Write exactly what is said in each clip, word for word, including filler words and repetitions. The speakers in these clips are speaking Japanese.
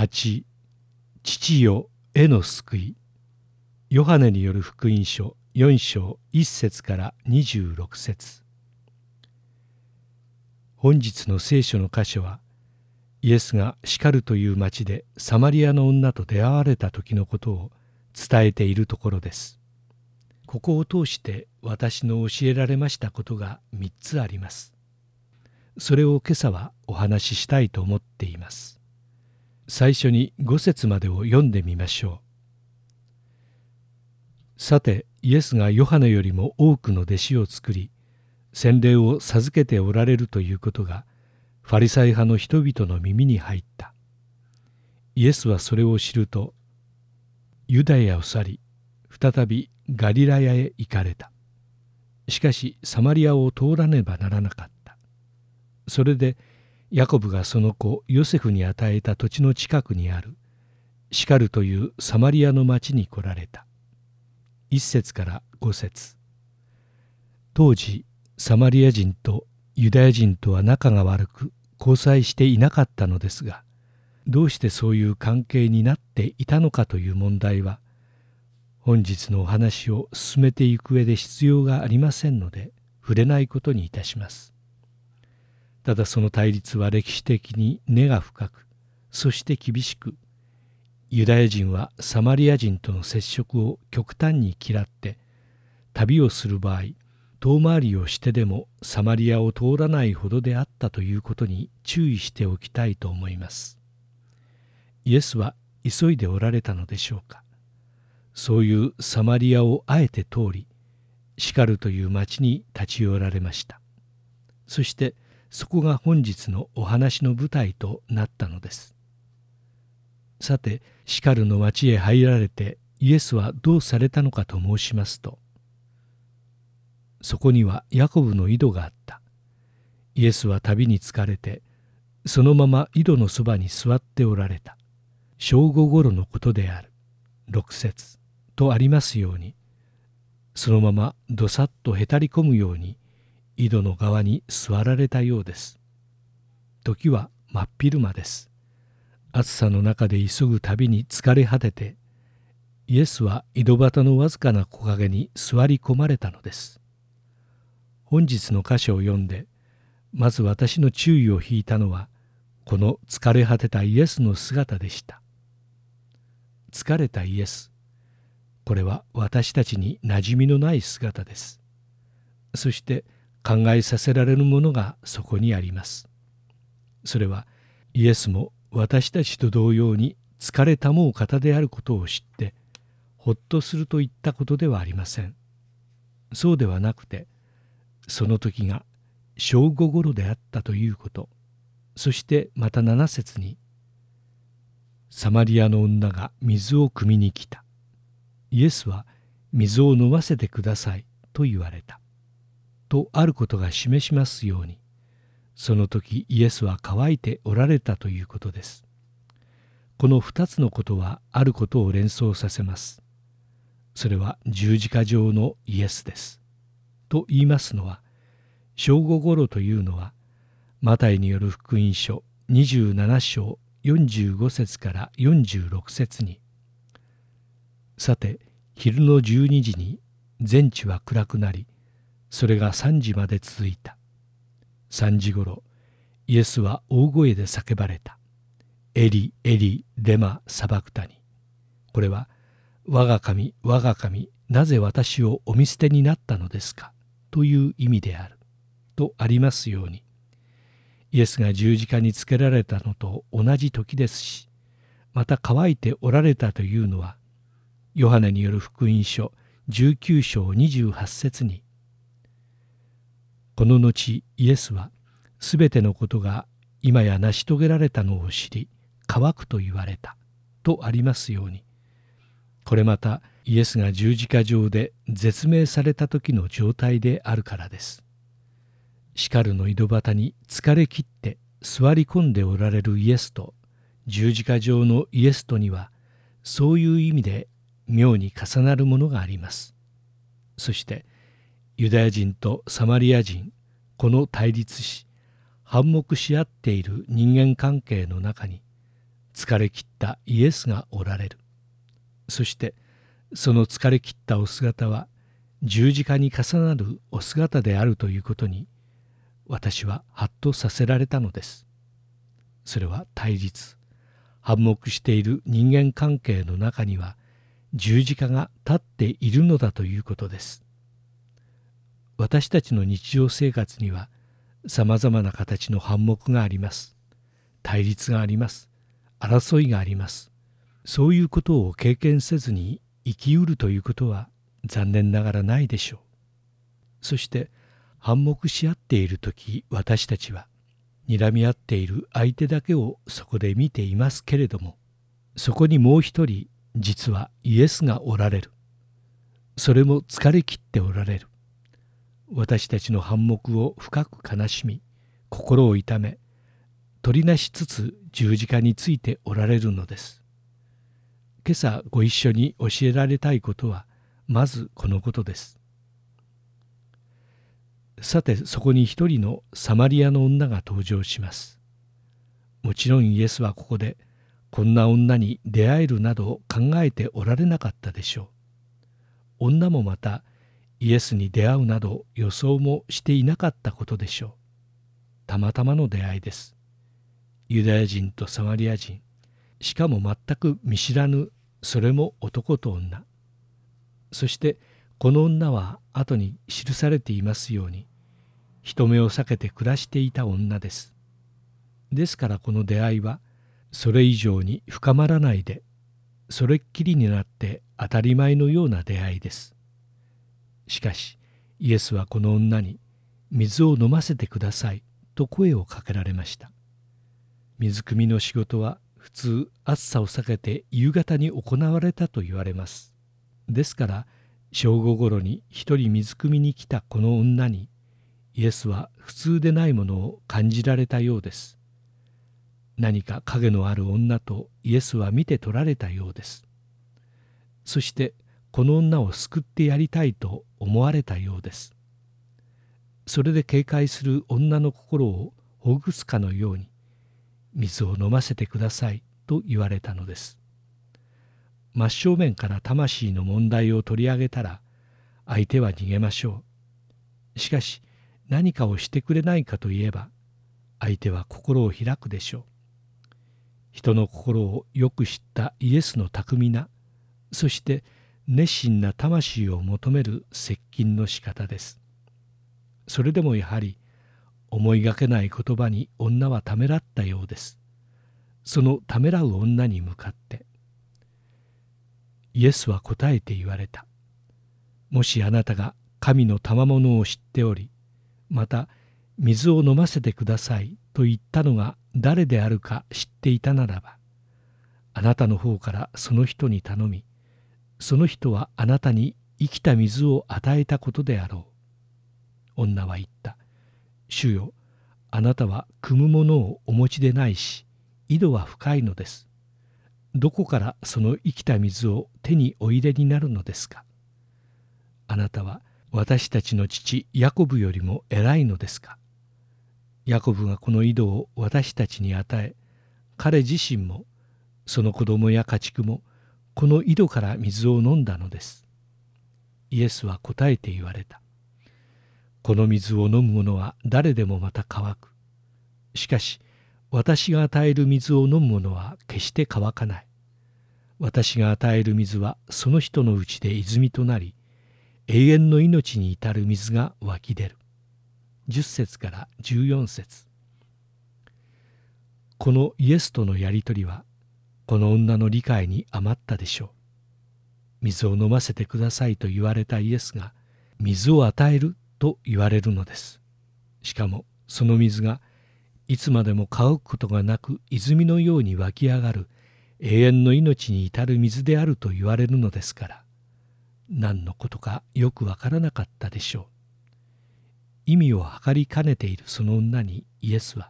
はち、父よへの救い。ヨハネによる福音書よん章いっ節からにじゅうろく節。本日の聖書の箇所は、イエスがシカルという町でサマリアの女と出会われた時のことを伝えているところです。ここを通して私の教えられましたことがみっつあります。それを今朝はお話ししたいと思っています。最初にご節までを読んでみましょう。さて、イエスがヨハネよりも多くの弟子を作り、洗礼を授けておられるということが、ファリサイ派の人々の耳に入った。イエスはそれを知ると、ユダヤを去り、再びガリラヤへ行かれた。しかし、サマリアを通らねばならなかった。それで、ヤコブがその子ヨセフに与えた土地の近くにあるシカルというサマリアの町に来られた。いっ節からご節。当時サマリア人とユダヤ人とは仲が悪く交際していなかったのですが、どうしてそういう関係になっていたのかという問題は本日のお話を進めていく上で必要がありませんので触れないことにいたします。ただその対立は歴史的に根が深く、そして厳しく、ユダヤ人はサマリア人との接触を極端に嫌って、旅をする場合、遠回りをしてでもサマリアを通らないほどであったということに注意しておきたいと思います。イエスは急いでおられたのでしょうか。そういうサマリアをあえて通り、シカルという町に立ち寄られました。そして、そこが本日のお話の舞台となったのです。さて、シカルの町へ入られてイエスはどうされたのかと申しますと、そこにはヤコブの井戸があった。イエスは旅に疲れて、そのまま井戸のそばに座っておられた。正午ごろのことである。ろく節とありますように、そのままどさっとへたり込むように、井戸の側に座られたようです。時は真っ昼間です。暑さの中で急ぐ旅に疲れ果てて、イエスは井戸端のわずかな木陰に座り込まれたのです。本日の箇所を読んで、まず私の注意を引いたのは、この疲れ果てたイエスの姿でした。疲れたイエス。これは私たちに馴染みのない姿です。そして、考えさせられるものがそこにあります。それはイエスも私たちと同様に疲れたもう方であることを知ってほっとするといったことではありません。そうではなくて、その時が正午ごろであったということ、そしてまたなな節にサマリアの女が水を汲みに来た。イエスは水を飲ませてくださいと言われた。とあることが示しますように、その時イエスは乾いておられたということです。この二つのことはあることを連想させます。それは十字架上のイエスです。と言いますのは、正午ごろというのは、マタイによる福音書にじゅうなな章よんじゅうご節からよんじゅうろく節に、さて昼のじゅうにじに全地は暗くなり、それがさんじまで続いた。さんじごろ、イエスは大声で叫ばれた。エリ、エリ、レマ、サバクタニ。これは、我が神、我が神、なぜ私をお見捨てになったのですかという意味である。とありますように、イエスが十字架につけられたのと同じ時ですし、また乾いておられたというのは、ヨハネによる福音書じゅうきゅう章にじゅうはち節に、この後イエスはすべてのことが今や成し遂げられたのを知り乾くと言われたとありますように、これまたイエスが十字架上で絶命された時の状態であるからです。シカルの井戸端に疲れ切って座り込んでおられるイエスと十字架上のイエスとにはそういう意味で妙に重なるものがあります。そしてユダヤ人とサマリア人、この対立し、反目し合っている人間関係の中に、 疲れ切ったイエスがおられる。そしてその疲れ切ったお姿は十字架に重なるお姿であるということに私はハッとさせられたのです。それは対立、反目している人間関係の中には十字架が立っているのだということです。私たちの日常生活にはさまざまな形の反目があります。対立があります。争いがあります。そういうことを経験せずに生きうるということは残念ながらないでしょう。そして反目し合っているとき、私たちは睨み合っている相手だけをそこで見ていますけれども、そこにもう一人実はイエスがおられる。それも疲れ切っておられる。私たちの反目を深く悲しみ、心を痛め、取りなしつつ十字架についておられるのです。今朝ご一緒に教えられたいことはまずこのことです。さて、そこに一人のサマリアの女が登場します。もちろんイエスはここでこんな女に出会えるなど考えておられなかったでしょう。女もまたイエスに出会うなど予想もしていなかったことでしょう。たまたまの出会いです。ユダヤ人とサマリア人、しかも全く見知らぬ、それも男と女。そしてこの女は後に記されていますように、人目を避けて暮らしていた女です。ですからこの出会いはそれ以上に深まらないで、それっきりになって当たり前のような出会いです。しかしイエスはこの女に水を飲ませてくださいと声をかけられました。水汲みの仕事は普通暑さを避けて夕方に行われたと言われます。ですから正午ごろに一人水汲みに来たこの女にイエスは普通でないものを感じられたようです。何か影のある女とイエスは見て取られたようです。そしてこの女を救ってやりたいと思われたようです。それで警戒する女の心をほぐすかのように、水を飲ませてくださいと言われたのです。真正面から魂の問題を取り上げたら相手は逃げましょう。しかし何かをしてくれないかといえば相手は心を開くでしょう。人の心をよく知ったイエスの巧みな、そして熱心な魂を求める接近の仕方です。それでもやはり思いがけない言葉に女はためらったようです。そのためらう女に向かってイエスは答えて言われた。もしあなたが神の賜物を知っており、また水を飲ませてくださいと言ったのが誰であるか知っていたならば、あなたの方からその人に頼み、その人はあなたに生きた水を与えたことであろう。女は言った。主よ、あなたは汲むものをお持ちでないし、井戸は深いのです。どこからその生きた水を手にお入れになるのですか。あなたは私たちの父ヤコブよりも偉いのですか。ヤコブがこの井戸を私たちに与え、彼自身もその子供や家畜もこの井戸から水を飲んだのです。イエスは答えて言われた。この水を飲む者は誰でもまた乾く。しかし私が与える水を飲む者は決して乾かない。私が与える水はその人のうちで泉となり、永遠の命に至る水が湧き出る。じゅっ節からじゅうよん節。このイエスとのやりとりはこの女の理解に余ったでしょう。水を飲ませてくださいと言われたイエスが水を与えると言われるのです。しかもその水がいつまでも乾くことがなく泉のように湧き上がる永遠の命に至る水であると言われるのですから、何のことかよくわからなかったでしょう。意味を計りかねているその女にイエスは、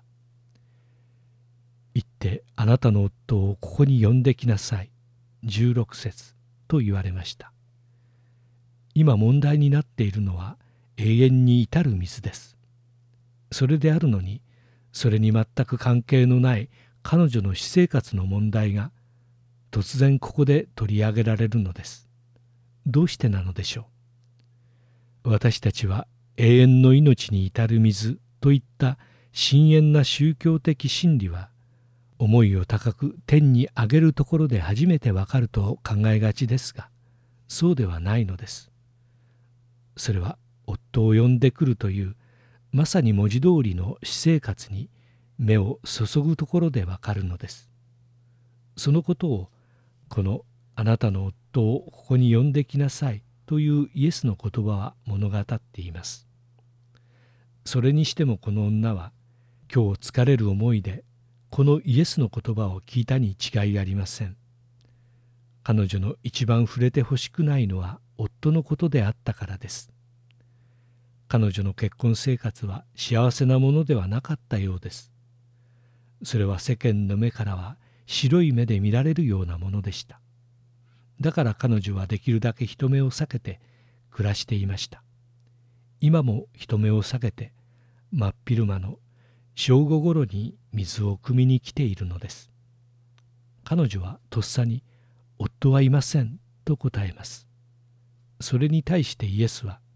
行ってあなたの夫をここに呼んできなさい、じゅうろく節と言われました。今問題になっているのは永遠に至る水です。それであるのに、それに全く関係のない彼女の私生活の問題が突然ここで取り上げられるのです。どうしてなのでしょう。私たちは永遠の命に至る水といった深遠な宗教的真理は、思いを高く天に上げるところで初めてわかると考えがちですが、そうではないのです。それは夫を呼んでくるというまさに文字通りの私生活に目を注ぐところでわかるのです。そのことをこのあなたの夫をここに呼んできなさいというイエスの言葉は物語っています。それにしてもこの女は今日疲れる思いでこのイエスの言葉を聞いたに違いありません。彼女の一番触れてほしくないのは夫のことであったからです。彼女の結婚生活は幸せなものではなかったようです。それは世間の目からは白い目で見られるようなものでした。だから彼女はできるだけ人目を避けて暮らしていました。今も人目を避けて真っ昼間の正午ごろに水を汲みに来ているのです。彼女はとっさに「夫はいません」と答えます。それに対してイエスは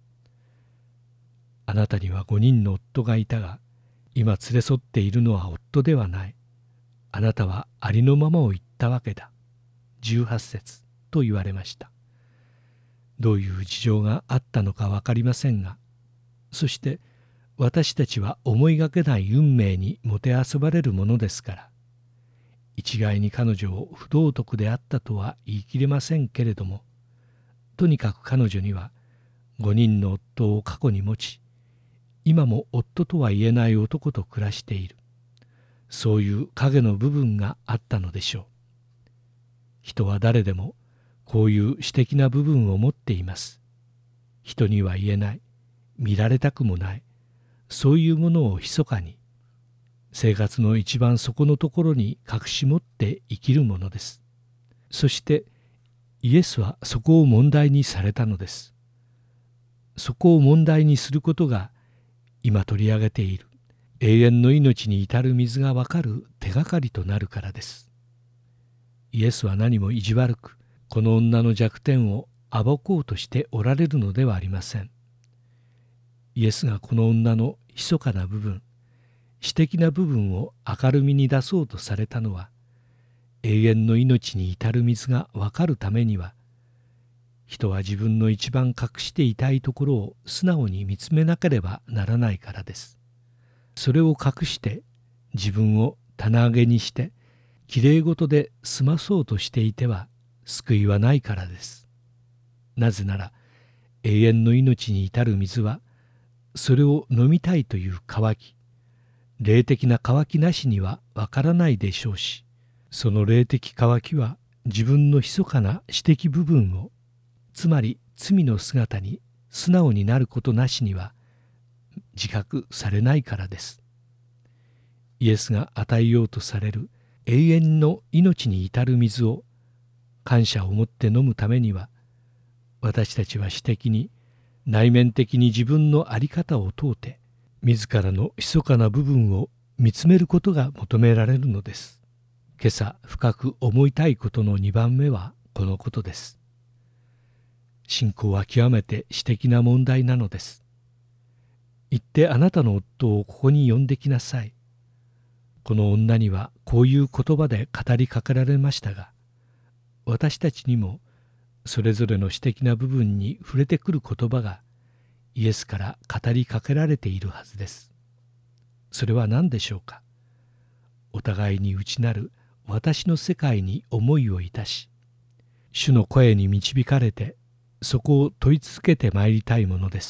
「あなたにはごにんの夫がいたが、今連れ添っているのは夫ではない。あなたはありのままを言ったわけだ。じゅうはち節と言われました。どういう事情があったのか分かりませんが、そして私たちは思いがけない運命にもてあそばれるものですから、一概に彼女を不道徳であったとは言い切れませんけれども、とにかく彼女にはごにんの夫を過去に持ち、今も夫とは言えない男と暮らしている、そういう影の部分があったのでしょう。人は誰でもこういう私的な部分を持っています。人には言えない、見られたくもない、そういうものを密かに、生活の一番底のところに隠し持って生きるものです。そしてイエスはそこを問題にされたのです。そこを問題にすることが今取り上げている永遠の命に至る水がわかる手がかりとなるからです。イエスは何も意地悪くこの女の弱点を暴こうとしておられるのではありません。イエスがこの女の密かな部分、私的な部分を明るみに出そうとされたのは、永遠の命に至る水がわかるためには、人は自分の一番隠していたいところを素直に見つめなければならないからです。それを隠して自分を棚上げにしてきれいごとで済まそうとしていては救いはないからです。なぜなら永遠の命に至る水はそれを飲みたいという渇き、霊的な渇きなしにはわからないでしょうし、その霊的渇きは自分の密かな私的部分を、つまり罪の姿に素直になることなしには自覚されないからです。イエスが与えようとされる永遠の命に至る水を感謝を持って飲むためには、私たちは私的に内面的に自分の在り方を問うて、自らの密かな部分を見つめることが求められるのです。今朝深く思いたいことのにばんめはこのことです。信仰は極めて私的な問題なのです。行ってあなたの夫をここに呼んできなさい。この女にはこういう言葉で語りかけられましたが、私たちにもそれぞれの私的な部分に触れてくる言葉がイエスから語りかけられているはずです。それは何でしょうか。お互いに内なる私の世界に思いをいたし、主の声に導かれてそこを問い続けてまいりたいものです。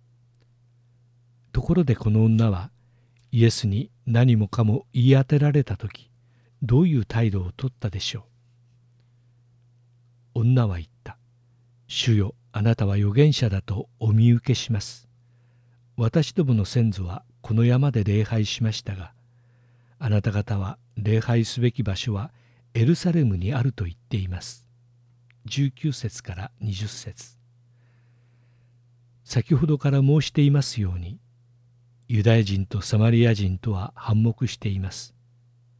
ところでこの女はイエスに何もかも言い当てられたとき、どういう態度をとったでしょう。女は言った。主よ、あなたは預言者だとお見受けします。私どもの先祖はこの山で礼拝しましたが、あなた方は礼拝すべき場所はエルサレムにあると言っています。じゅうきゅう節からにじゅう節。先ほどから申していますように、ユダヤ人とサマリア人とは反目しています。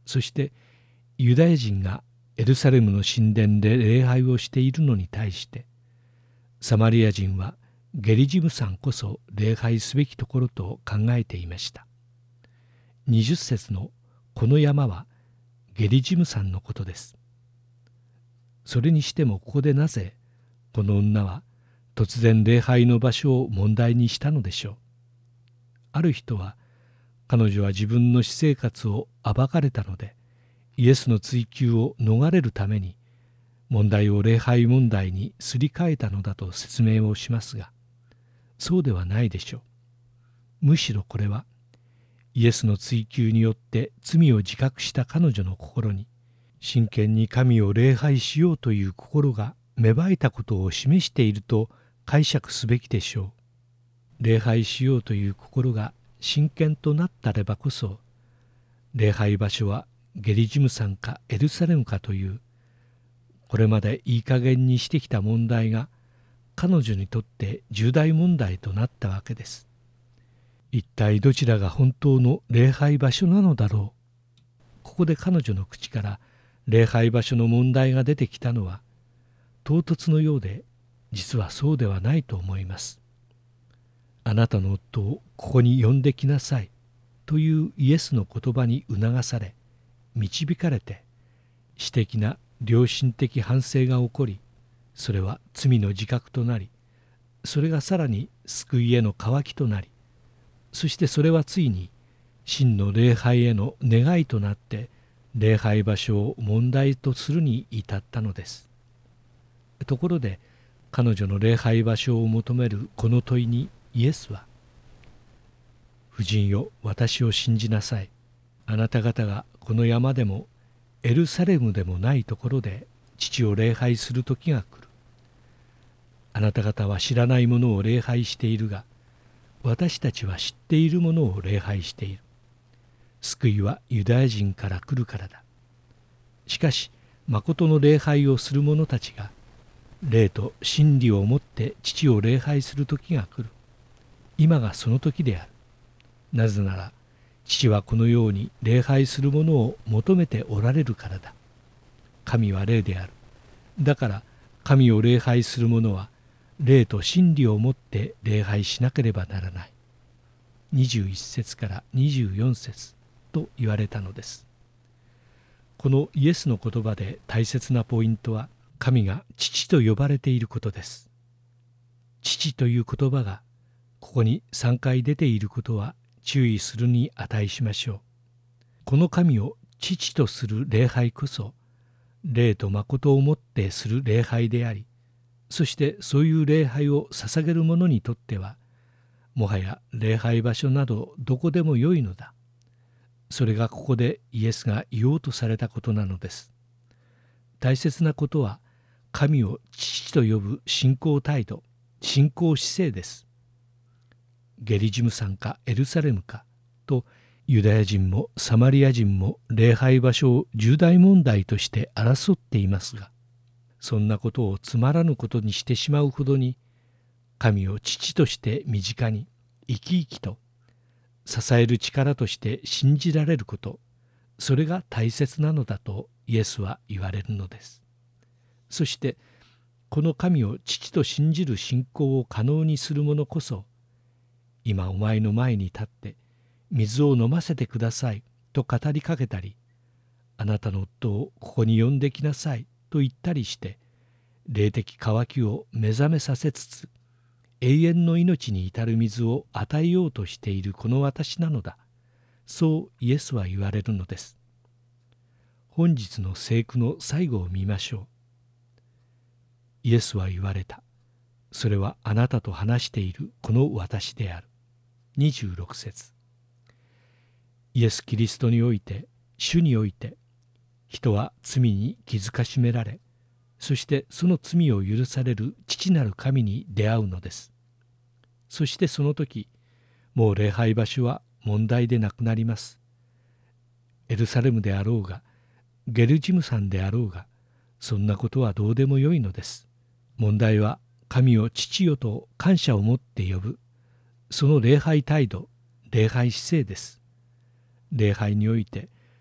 そしてユダヤ人がエルサレムの神殿で礼拝をしているのに対して、サマリア人はゲリジム山こそ礼拝すべきところと考えていました。にじゅっ節のこの山はゲリジム山のことです。それにしてもここでなぜこの女は突然礼拝の場所を問題にしたのでしょう。ある人は、彼女は自分の私生活を暴かれたので、イエスの追及を逃れるために問題を礼拝問題にすり替えたのだと説明をしますが、そうではないでしょう。むしろこれはイエスの追及によって罪を自覚した彼女の心に、真剣に神を礼拝しようという心が芽生えたことを示していると解釈すべきでしょう。礼拝しようという心が真剣となったればこそ、礼拝場所はゲリジム山かエルサレムかという、これまでいい加減にしてきた問題が彼女にとって重大問題となったわけです。一体どちらが本当の礼拝場所なのだろう。ここで彼女の口から礼拝場所の問題が出てきたのは唐突のようで、実はそうではないと思います。あなたの夫をここに呼んできなさいというイエスの言葉に促され、導かれて、私的な良心的反省が起こり、それは罪の自覚となり、それがさらに救いへの渇きとなり、そしてそれはついに真の礼拝への願いとなって、礼拝場所を問題とするに至ったのです。ところで、彼女の礼拝場所を求めるこの問いにイエスは、夫人よ、私を信じなさい。あなた方がこの山でもエルサレムでもないところで父を礼拝する時が来る。あなた方は知らないものを礼拝しているが、私たちは知っているものを礼拝している。救いはユダヤ人から来るからだ。しかし、まことの礼拝をする者たちが、霊と真理をもって父を礼拝する時が来る。今がその時である。なぜなら、父はこのように礼拝する者を求めておられるからだ。神は霊である。だから神を礼拝する者は霊と真理をもって礼拝しなければならない。にじゅういち節からにじゅうよん節と言われたのです。このイエスの言葉で大切なポイントは、神が父と呼ばれていることです。父という言葉がここにさんかい出ていることは注意するに値しましょう。この神を父とする礼拝こそ、霊と誠をもってする礼拝であり、そしてそういう礼拝を捧げる者にとっては、もはや礼拝場所などどこでもよいのだ。それがここでイエスが言おうとされたことなのです。大切なことは、神を父と呼ぶ信仰態度、信仰姿勢です。ゲリジム山かエルサレムかと、ユダヤ人もサマリア人も礼拝場所を重大問題として争っていますが、そんなことをつまらぬことにしてしまうほどに、神を父として身近に生き生きと支える力として信じられること、それが大切なのだとイエスは言われるのです。そしてこの神を父と信じる信仰を可能にする者こそ、今お前の前に立って水を飲ませてくださいと語りかけたり、あなたの夫をここに呼んできなさいと言ったりして、霊的渇きを目覚めさせつつ、永遠の命に至る水を与えようとしているこの私なのだ。そうイエスは言われるのです。本日の聖句の最後を見ましょう。イエスは言われた。それはあなたと話しているこの私である。にじゅうろく節。イエス・キリストにおいて、主において、人は罪に気づかしめられ、そしてその罪を許される父なる神に出会うのです。そしてその時、もう礼拝場所は問題でなくなります。エルサレムであろうが、ゲルジム山であろうが、そんなことはどうでもよいのです。問題は神を父よと感謝を持って呼ぶ、その礼拝態度、礼拝姿勢です。礼拝において、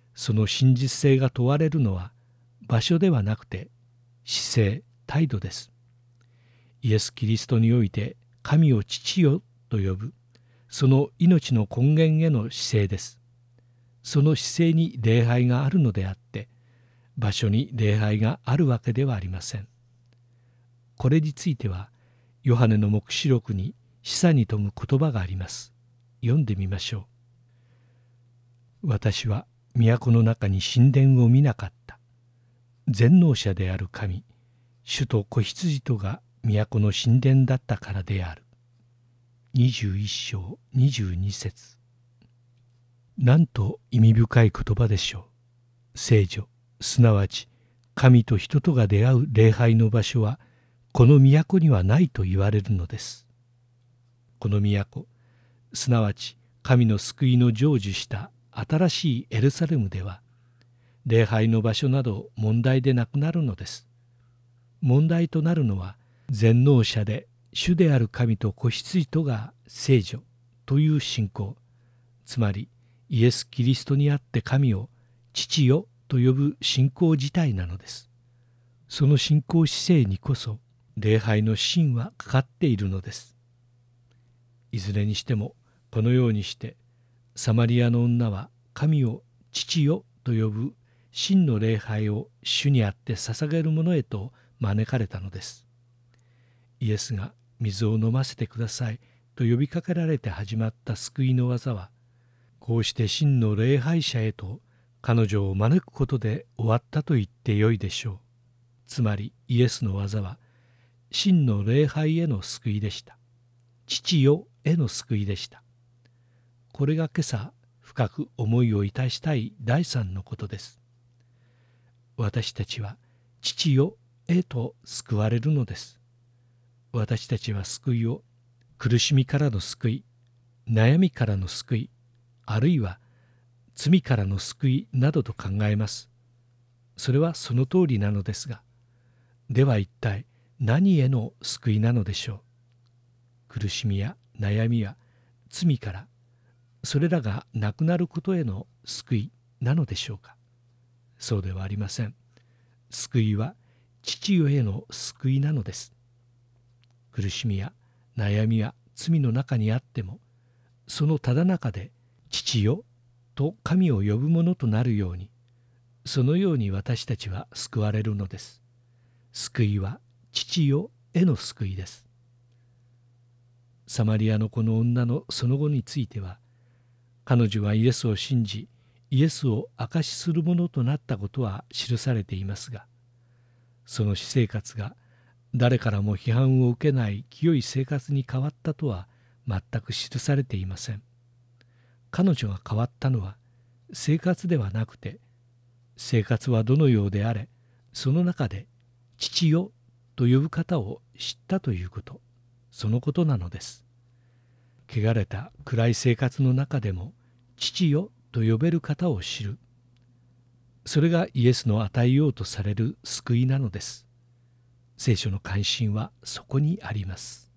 その真実性が問われるのは場所ではなくて姿勢、態度です。イエス・キリストにおいて神を父よと呼ぶ、その命の根源への姿勢です。その姿勢に礼拝があるのであって、場所に礼拝があるわけではありません。これについては、ヨハネの黙示録に示唆に富む言葉があります。読んでみましょう。私は都の中に神殿を見なかった。全能者である神、主と子羊とが都の神殿だったからである。にじゅういっ章にじゅうに節。なんと意味深い言葉でしょう。聖女、すなわち神と人とが出会う礼拝の場所はこの都にはないと言われるのです。この都、すなわち神の救いの成就した新しいエルサレムでは、礼拝の場所など問題でなくなるのです。問題となるのは、全能者で主である神と子羊とが聖女という信仰、つまりイエス・キリストにあって神を父よと呼ぶ信仰自体なのです。その信仰姿勢にこそ礼拝の真はかかっているのです。いずれにしてもこのようにしてサマリアの女は神を父よと呼ぶ真の礼拝を主にあって捧げるものへと招かれたのです。イエスが水を飲ませてくださいと呼びかけられて始まった救いの技は、こうして真の礼拝者へと彼女を招くことで終わったと言ってよいでしょう。つまりイエスの技は真の礼拝への救いでした。父よへの救いでした。これが今朝深く思いをいたしたい第三のことです。私たちは父よへと救われるのです。私たちは救いを苦しみからの救い、悩みからの救い、あるいは罪からの救いなどと考えます。それはその通りなのですが、では一体何への救いなのでしょう。苦しみや悩みや罪から、それらがなくなることへの救いなのでしょうか。そうではありません。救いは父よへの救いなのです。苦しみや悩みや罪の中にあっても、そのただ中で父よと神を呼ぶものとなるように、そのように私たちは救われるのです。救いは父よへの救いです。サマリアのこの女のその後については、彼女がイエスを信じ、イエスを証しするものとなったことは記されていますが、その私生活が誰からも批判を受けない清い生活に変わったとは全く記されていません。彼女が変わったのは生活ではなくて、生活はどのようであれ、その中で父よと呼ぶ方を知ったということ、そのことなのです。汚れた暗い生活の中でも父よと呼べる方を知る。それがイエスの与えようとされる救いなのです。聖書の関心はそこにあります。